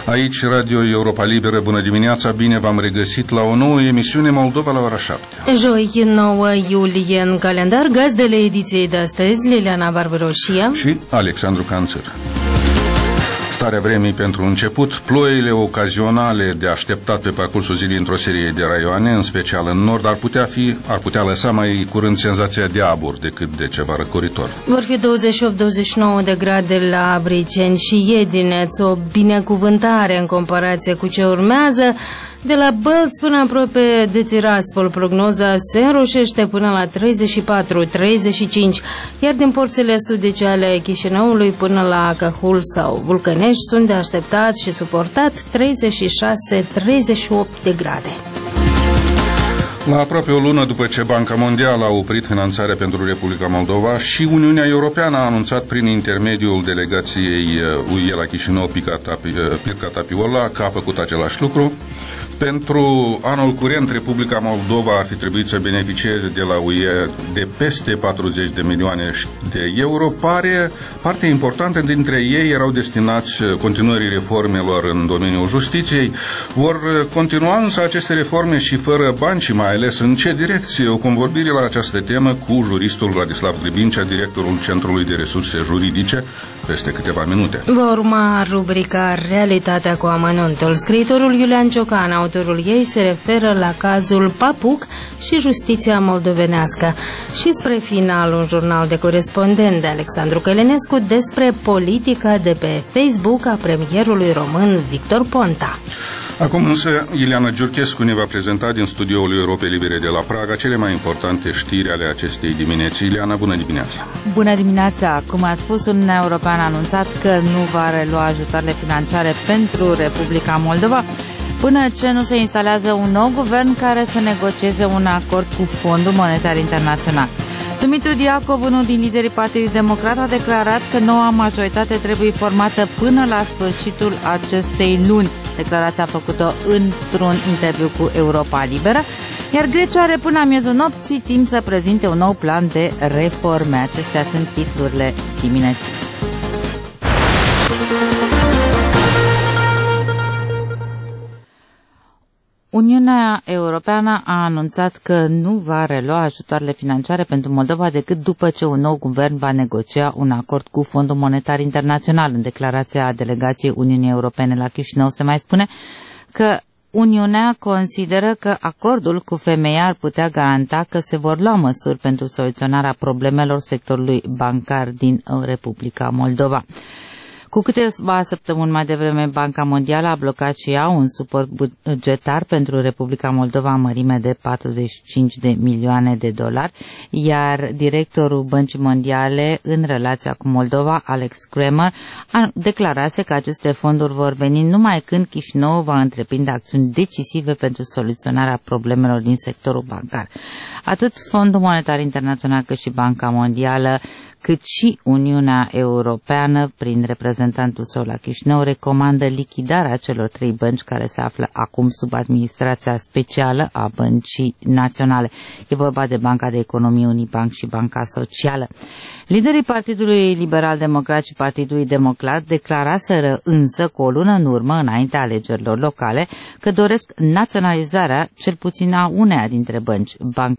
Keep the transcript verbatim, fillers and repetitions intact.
Aici, Radio Europa Liberă, bună dimineața, bine v-am regăsit la o nouă emisiune Moldova la ora șapte. Joi, nouă iulie în calendar, gazdele ediției de astăzi, Liliana Barbaroșia și Alexandru Canțăr. Starea vremii pentru început, ploile ocazionale de așteptat pe parcursul zilei într-o serie de raioane, în special în nord, ar putea, fi, ar putea lăsa mai curând senzația de abur decât de ceva răcoritor. Vor fi douăzeci și opt douăzeci și nouă de grade la Briceni și Iedineț, o binecuvântare în comparație cu ce urmează. De la Bălți până aproape de Tiraspol, prognoza se înroșește până la treizeci și patru treizeci și cinci, iar din porțile sudice ale Chișinăului până la Căhul sau Vulcănești sunt de așteptat și suportat treizeci și șase treizeci și opt de grade. La aproape o lună după ce Banca Mondială a oprit finanțarea pentru Republica Moldova și Uniunea Europeană a anunțat prin intermediul delegației U E la Chișinău, Pirca Tapiola, că a făcut același lucru, pentru anul curent Republica Moldova ar fi trebuit să beneficieze de la U E de peste patruzeci de milioane de euro. Pare, parte importantă dintre ei erau destinați continuării reformelor în domeniul justiției. Vor continua însă aceste reforme și fără bani și mai ales în ce direcție? O convorbire la această temă cu juristul Vladislav Gribincea, directorul Centrului de Resurse Juridice, peste câteva minute. Va urma rubrica Realitatea cu amănuntul. Scriitorul Iulian Ciocan, autorul ei, se referă la cazul Papuc și justiția moldovenească. Și spre final, un jurnal de corespondent de Alexandru Călinescu despre politica de pe Facebook a premierului român Victor Ponta. Acum însă, Ileana Giurchescu ne va prezenta din studioul Europei Libere de la Praga cele mai importante știri ale acestei dimineți. Ileana, bună dimineața! Bună dimineața! Cum a spus, Uniunea Europeană a anunțat că nu va relua ajutoarele financiare pentru Republica Moldova până ce nu se instalează un nou guvern care să negocieze un acord cu Fondul Monetar Internațional. Dumitru Diacov, unul din liderii Partidului Democrat, a declarat că noua majoritate trebuie formată până la sfârșitul acestei luni. Declarația a făcut-o într-un interviu cu Europa Liberă, iar Grecia are până la miezul nopții timp să prezinte un nou plan de reforme. Acestea sunt titlurile dimineții. Uniunea Europeană a anunțat că nu va relua ajutoarele financiare pentru Moldova decât după ce un nou guvern va negocia un acord cu Fondul Monetar Internațional. În declarația delegației Uniunii Europene la Chișinău se mai spune că Uniunea consideră că acordul cu F M I ar putea garanta că se vor lua măsuri pentru soluționarea problemelor sectorului bancar din Republica Moldova. Cu câteva săptămâni mai devreme, Banca Mondială a blocat și ea un suport bugetar pentru Republica Moldova în mărime de patruzeci și cinci de milioane de dolari, iar directorul Băncii Mondiale în relația cu Moldova, Alex Kramer, a declarase că aceste fonduri vor veni numai când Chișinău va întreprinde acțiuni decisive pentru soluționarea problemelor din sectorul bancar. Atât Fondul Monetar Internațional cât și Banca Mondială cât și Uniunea Europeană, prin reprezentantul său la Chișinău, recomandă lichidarea celor trei bănci care se află acum sub administrația specială a Băncii Naționale. E vorba de Banca de Economie Unibanc și Banca Socială. Liderii Partidului Liberal Democrat și Partidului Democrat declaraseră însă cu o lună în urmă, înaintea alegerilor locale, că doresc naționalizarea cel puțin a uneia dintre bănci, Banca